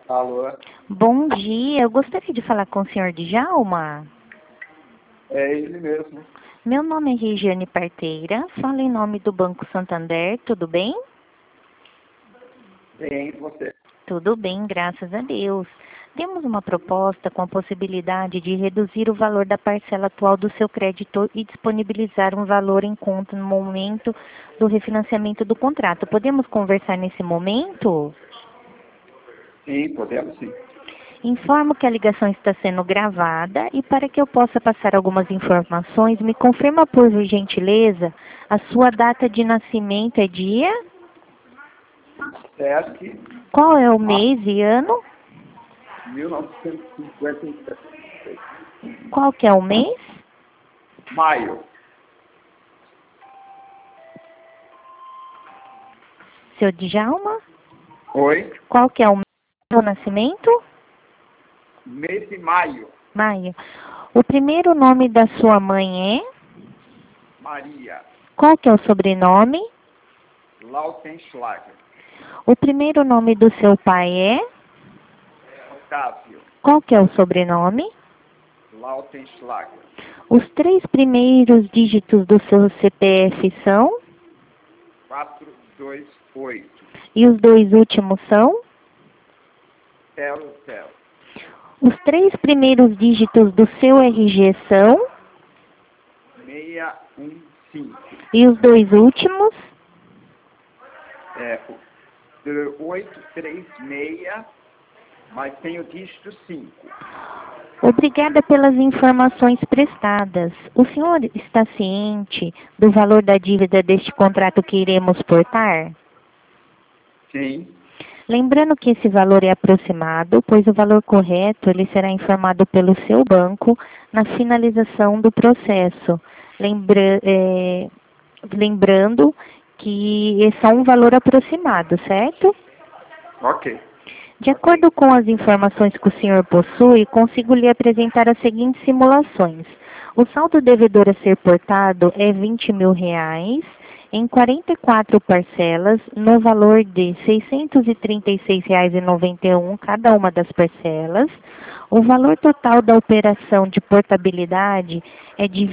Alô? Bom dia, eu gostaria de falar com o senhor Djalma. É ele mesmo. Meu nome é Regiane Parteira, falo em nome do Banco Santander, tudo bem? Bem, você. Tudo bem, graças a Deus. Temos uma proposta com a possibilidade de reduzir o valor da parcela atual do seu crédito e disponibilizar um valor em conta no momento do refinanciamento do contrato. Podemos conversar nesse momento? Sim, podemos sim. Informo que a ligação está sendo gravada e para que eu possa passar algumas informações, me confirma por gentileza, a sua data de nascimento é dia? SESC, Qual é o mês e ano? 1957. Qual que é o mês? Maio. Seu Djalma? Oi? Qual que é o mês do nascimento? Mês de maio. Maio. O primeiro nome da sua mãe é? Maria. Qual que é o sobrenome? Lautenschlager. O primeiro nome do seu pai é? Otávio. Qual que é o sobrenome? Lautenschlager. Os 3 primeiros dígitos do seu CPF são? 428. E os 2 últimos são? 00. Os 3 primeiros dígitos do seu RG são? 615. E os 2 últimos? É, 836, mas tem o dígito 5. Obrigada pelas informações prestadas. O senhor está ciente do valor da dívida deste contrato que iremos portar? Sim. Lembrando que esse valor é aproximado, pois o valor correto ele será informado pelo seu banco na finalização do processo. Lembrando que é só um valor aproximado, certo? Ok. De acordo com as informações que o senhor possui, consigo lhe apresentar as seguintes simulações. O saldo devedor a ser portado é R$ 20.000 em 44 parcelas, no valor de R$ 636,91 cada uma das parcelas. O valor total da operação de portabilidade é de R$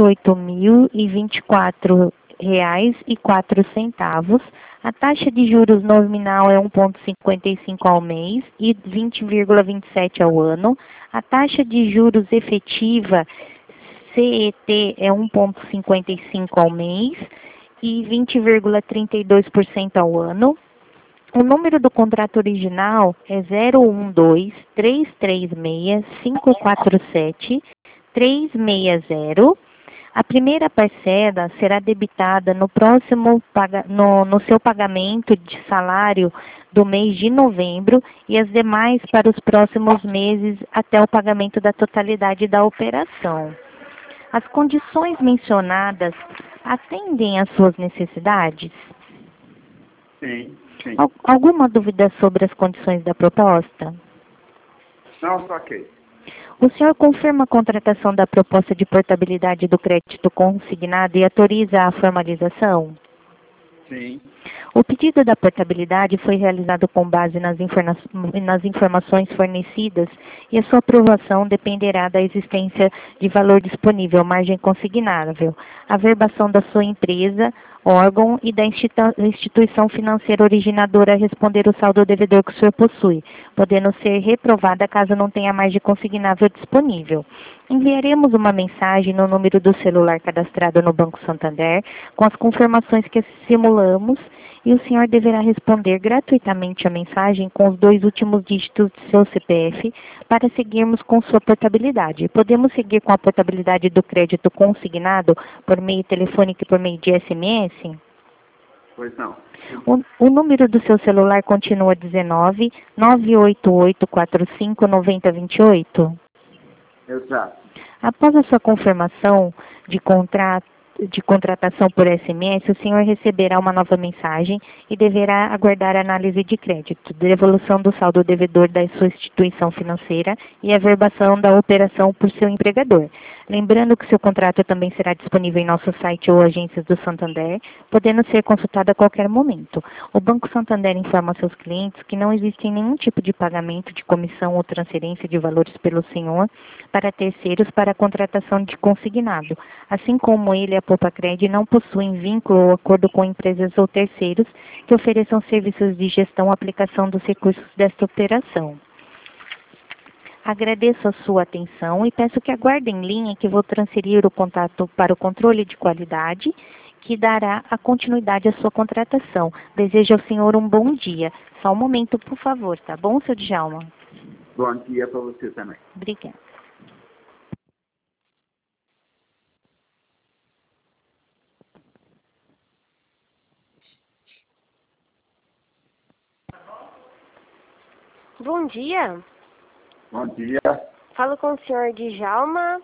28.024,04. A taxa de juros nominal é 1,55 ao mês e 20,27 ao ano. A taxa de juros efetiva CET é 1,55 ao mês e 20,32% ao ano. O número do contrato original é 012-336-547-360. A primeira parcela será debitada no seu pagamento de salário do mês de novembro e as demais para os próximos meses até o pagamento da totalidade da operação. As condições mencionadas atendem às suas necessidades? Sim, sim. Alguma dúvida sobre as condições da proposta? Não, só ok. O senhor confirma a contratação da proposta de portabilidade do crédito consignado e autoriza a formalização? Sim. O pedido da portabilidade foi realizado com base nas informações fornecidas e a sua aprovação dependerá da existência de valor disponível, margem consignável, a verbação da sua empresa, órgão e da instituição financeira originadora a responder o saldo devedor que o senhor possui, podendo ser reprovada caso não tenha margem consignável disponível. Enviaremos uma mensagem no número do celular cadastrado no Banco Santander com as confirmações que simulamos e o senhor deverá responder gratuitamente a mensagem com os 2 últimos dígitos do seu CPF para seguirmos com sua portabilidade. Podemos seguir com a portabilidade do crédito consignado por meio telefônico e por meio de SMS? Pois não. O número do seu celular continua 19-98845-9028? Exato. Após a sua confirmação de contrato, de contratação por SMS, o senhor receberá uma nova mensagem e deverá aguardar a análise de crédito, devolução do saldo devedor da sua instituição financeira e averbação da operação por seu empregador. Lembrando que seu contrato também será disponível em nosso site ou agências do Santander, podendo ser consultado a qualquer momento. O Banco Santander informa a seus clientes que não existe nenhum tipo de pagamento de comissão ou transferência de valores pelo senhor para terceiros para a contratação de consignado. Assim como ele e a Poupa-Cred não possuem vínculo ou acordo com empresas ou terceiros que ofereçam serviços de gestão ou aplicação dos recursos desta operação. Agradeço a sua atenção e peço que aguarde em linha que vou transferir o contato para o controle de qualidade, que dará a continuidade à sua contratação. Desejo ao senhor um bom dia. Só um momento, por favor, tá bom, seu Djalma? Bom dia para você também. Obrigada. Bom dia. Bom dia. Falo com o senhor Djalma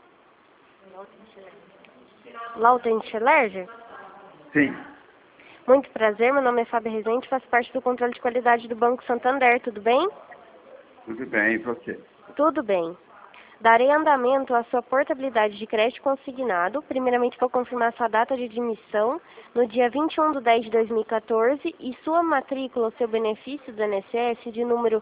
Lautenschläger. Sim, Muito prazer, meu nome é Fábio Rezende, faço parte do controle de qualidade do Banco Santander, tudo bem? tudo bem, e você? Tudo bem. Darei andamento à sua portabilidade de crédito consignado. Primeiramente, vou confirmar sua data de admissão no dia 21/10/2014 e sua matrícula, ou seu benefício do INSS, de número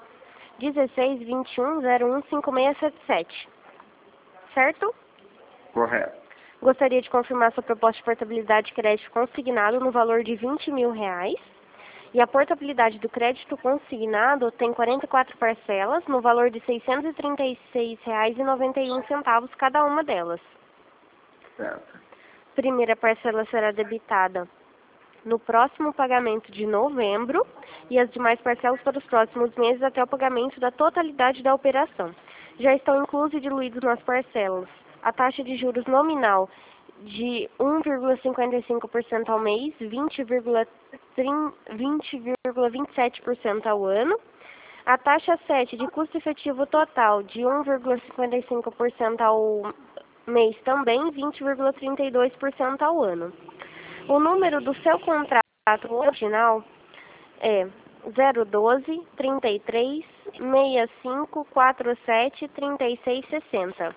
1621015677. Certo? Correto. Gostaria de confirmar sua proposta de portabilidade de crédito consignado no valor de R$ 20.000. E a portabilidade do crédito consignado tem 44 parcelas, no valor de R$ 636,91 cada uma delas. Certo. Primeira parcela será debitada no próximo pagamento de novembro e as demais parcelas para os próximos meses até o pagamento da totalidade da operação. Já estão inclusos e diluídos nas parcelas a taxa de juros nominal de 1,55% ao mês, 20,27% ao ano, a taxa 7 de custo efetivo total de 1,55% ao mês também, 20,32% ao ano. O número do seu contrato original é 012 33 65 47 36 60.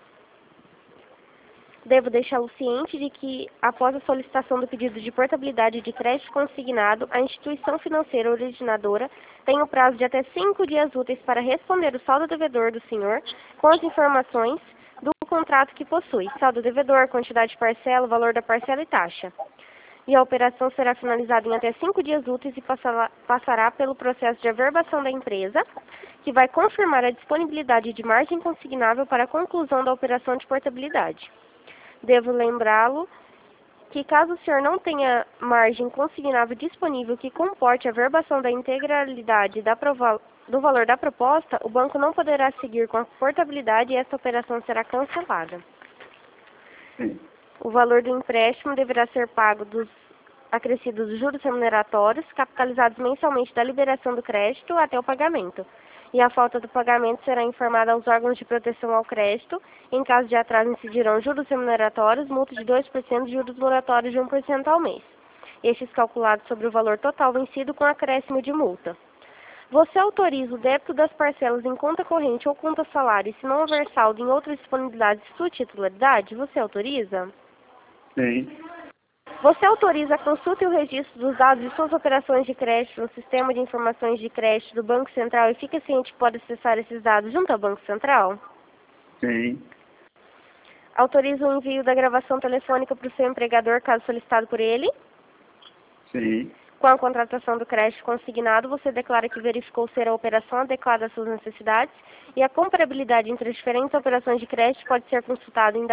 Devo deixá-lo ciente de que, após a solicitação do pedido de portabilidade de crédito consignado, a instituição financeira originadora tem o prazo de até 5 dias úteis para responder o saldo devedor do senhor com as informações do contrato que possui: saldo devedor, quantidade de parcela, valor da parcela e taxa. E a operação será finalizada em até 5 dias úteis e passará pelo processo de averbação da empresa, que vai confirmar a disponibilidade de margem consignável para a conclusão da operação de portabilidade. Devo lembrá-lo que, caso o senhor não tenha margem consignável disponível que comporte a averbação da integralidade do valor da proposta, o banco não poderá seguir com a portabilidade e esta operação será cancelada. Sim. O valor do empréstimo deverá ser pago dos acrescidos juros remuneratórios, capitalizados mensalmente da liberação do crédito até o pagamento. E a falta do pagamento será informada aos órgãos de proteção ao crédito. Em caso de atraso, incidirão juros remuneratórios, multa de 2% e juros moratórios de 1% ao mês. Estes calculados sobre o valor total vencido com acréscimo de multa. Você autoriza o débito das parcelas em conta corrente ou conta salário, e se não houver saldo em outras disponibilidades de sua titularidade, você autoriza? Sim. Você autoriza a consulta e o registro dos dados de suas operações de crédito no Sistema de Informações de Crédito do Banco Central e fica ciente que pode acessar esses dados junto ao Banco Central? Sim. Autoriza o envio da gravação telefônica para o seu empregador, caso solicitado por ele? Sim. Com a contratação do crédito consignado, você declara que verificou ser a operação adequada às suas necessidades e a comparabilidade entre as diferentes operações de crédito pode ser consultada em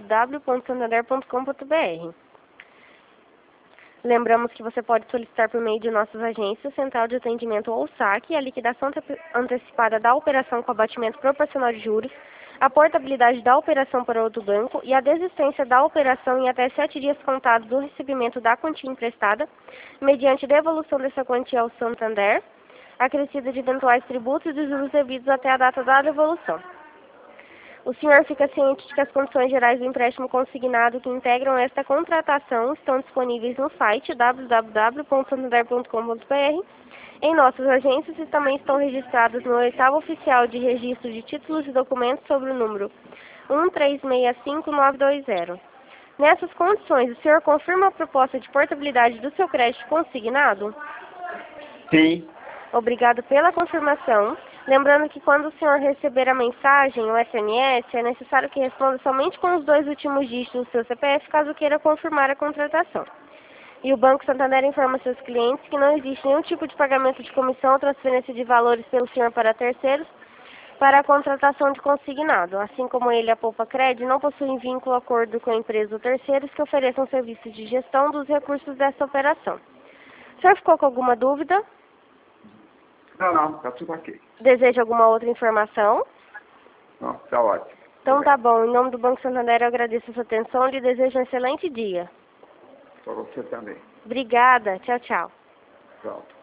www.santander.com.br. Lembramos que você pode solicitar por meio de nossas agências, Central de Atendimento ou SAC, a liquidação antecipada da operação com abatimento proporcional de juros, a portabilidade da operação para outro banco e a desistência da operação em até 7 dias contados do recebimento da quantia emprestada, mediante devolução dessa quantia ao Santander, acrescida de eventuais tributos e de juros devidos até a data da devolução. O senhor fica ciente de que as condições gerais do empréstimo consignado que integram esta contratação estão disponíveis no site www.santander.com.br, em nossas agências e também estão registradas no oitavo oficial de registro de títulos e documentos sobre o número 1365920. Nessas condições, o senhor confirma a proposta de portabilidade do seu crédito consignado? Sim. Obrigado pela confirmação. Lembrando que quando o senhor receber a mensagem, o SMS, é necessário que responda somente com os 2 últimos dígitos do seu CPF, caso queira confirmar a contratação. E o Banco Santander informa seus clientes que não existe nenhum tipo de pagamento de comissão ou transferência de valores pelo senhor para terceiros para a contratação de consignado. Assim como ele, a Poupa Cred, não possuem vínculo ou acordo com a empresa ou terceiros que ofereçam serviços de gestão dos recursos dessa operação. O senhor ficou com alguma dúvida? Não, tá tudo ok. Deseja alguma outra informação? Não, tá ótimo. Então tá bom. Em nome do Banco Santander, eu agradeço a sua atenção e lhe desejo um excelente dia. Para você também. Obrigada. Tchau, tchau. Pronto.